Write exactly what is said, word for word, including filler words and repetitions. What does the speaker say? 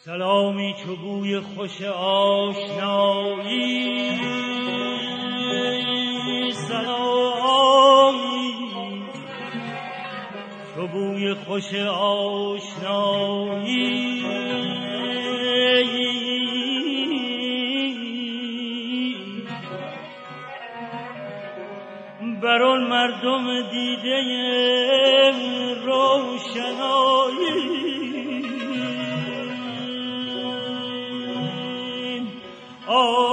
سلامی چو بوی خوش آشنایی، سلامی چو بوی خوش آشنایی، بر آن مردم دیده روشنایی. Oh